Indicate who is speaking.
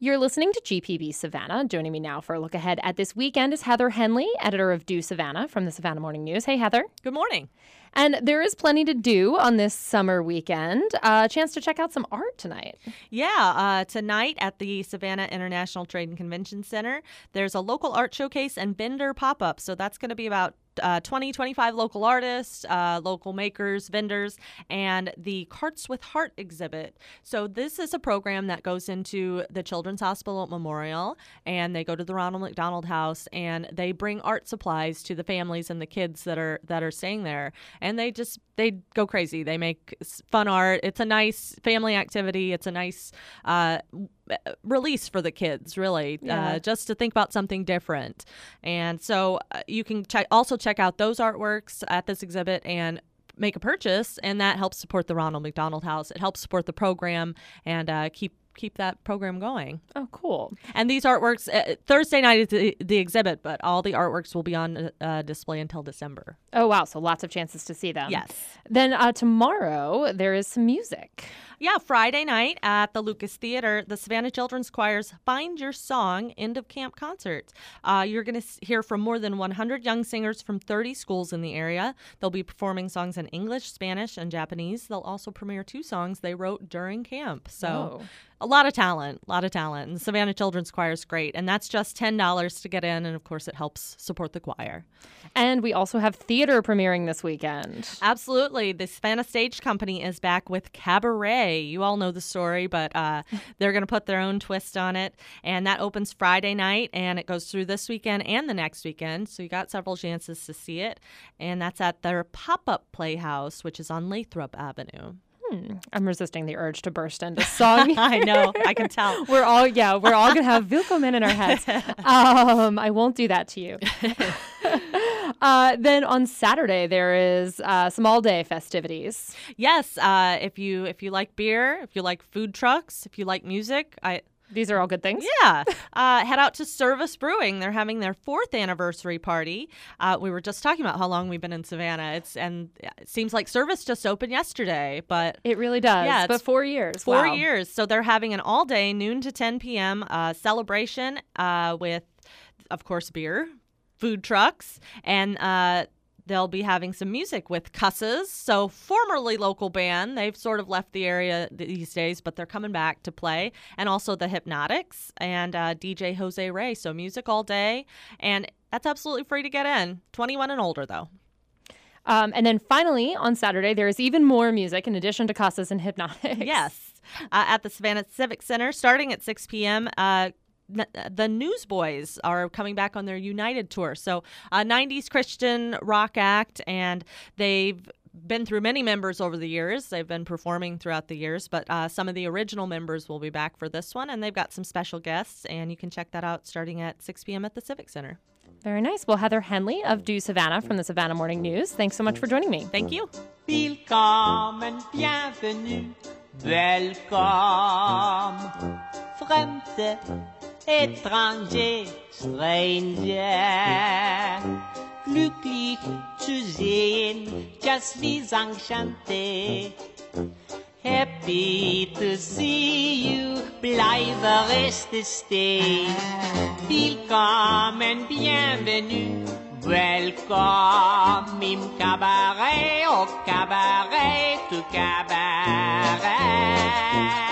Speaker 1: You're listening to GPB Savannah. Joining me now for a look ahead at this weekend is Heather Henley, editor of Do Savannah from the Savannah Morning News. Hey, Heather.
Speaker 2: Good morning.
Speaker 1: And there is plenty to do on this summer weekend. A chance to check out some art tonight.
Speaker 2: Yeah, tonight at the Savannah International Trade and Convention Center, there's a local art showcase and vendor pop-up. So that's going to be about 25 local artists, local makers, vendors, and the Carts with Heart exhibit. So this is a program that goes into the Children's Hospital at Memorial, and they go to the Ronald McDonald House, and they bring art supplies to the families and the kids that are staying there. And they go crazy. They make fun art. It's a nice family activity. It's a nice release for the kids, really, just to think about something different. And so you can also check out those artworks at this exhibit and make a purchase, and that helps support the Ronald McDonald House. It helps support the program and keep that program going.
Speaker 1: Oh, cool.
Speaker 2: And these artworks, Thursday night is the exhibit, but all the artworks will be on display until December.
Speaker 1: Oh, wow. So lots of chances to see them.
Speaker 2: Yes.
Speaker 1: Then tomorrow, there is some music.
Speaker 2: Yeah, Friday night at the Lucas Theater, the Savannah Children's Choir's Find Your Song End of Camp concert. You're going to hear from more than 100 young singers from 30 schools in the area. They'll be performing songs in English, Spanish, and Japanese. They'll also premiere 2 songs they wrote during camp. So a lot of talent. And the Savannah Children's Choir is great. And that's just $10 to get in. And, of course, it helps support the choir.
Speaker 1: And we also have theater premiering this weekend.
Speaker 2: Absolutely. The Savannah Stage Company is back with Cabaret. You all know the story, but they're going to put their own twist on it. And that opens Friday night, and it goes through this weekend and the next weekend. So you got several chances to see it. And that's at their pop-up playhouse, which is on Lathrop Avenue.
Speaker 1: I'm resisting the urge to burst into song.
Speaker 2: I know. I can tell.
Speaker 1: We're all going to have Willkommen in our heads. I won't do that to you. Then on Saturday, there is some all-day festivities.
Speaker 2: Yes. If you like beer, if you like food trucks, if you like music,
Speaker 1: These are all good things.
Speaker 2: Yeah. Head out to Service Brewing. They're having their 4th anniversary party. We were just talking about how long we've been in Savannah. It seems like Service just opened yesterday, but
Speaker 1: it really does.
Speaker 2: Yeah,
Speaker 1: but 4 years.
Speaker 2: 4 years. So they're having an all-day, noon to 10 p.m. Celebration with, of course, beer, food trucks, and they'll be having some music with Cusses, so formerly local band. They've sort of left the area these days, but they're coming back to play. And also the Hypnotics and DJ Jose Ray. So music all day, and that's absolutely free to get in. 21 and older, though.
Speaker 1: And then finally, on Saturday, there is even more music in addition to Cusses and Hypnotics.
Speaker 2: Yes. At the Savannah Civic Center, starting at 6 p.m., the Newsboys are coming back on their United tour. So a 90s Christian rock act, and they've been through many members over the years. They've been performing throughout the years, but some of the original members will be back for this one, and they've got some special guests, and you can check that out starting at 6 p.m. at the Civic Center.
Speaker 1: Very nice. Well, Heather Henley of Do Savannah from the Savannah Morning News, thanks so much for joining me.
Speaker 2: Thank you.
Speaker 3: Willkommen, bienvenue, welcome, Fremde, étranger, stranger, glücklich zu sehen, just vis enchanté. Happy to see you, bleibe reste stay. Willkommen, bienvenue, welcome im Cabaret, au Cabaret, to Cabaret.